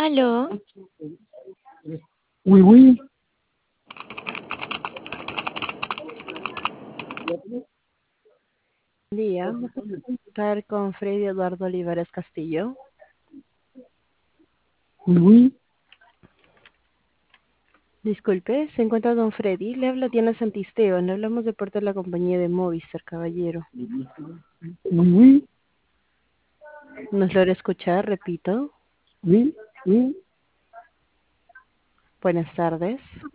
Aló, Oui, oui. Buen día, ¿me puedo comunicar con Freddy Eduardo Olivares Castillo? Oui, oui. Disculpe, ¿se encuentra don Freddy? Le habla Diana Santisteo, le hablamos de parte de la compañía de Movistar, caballero. Oui, oui. ¿Nos logra escuchar? Repito. Oui, oui. Buenas tardes.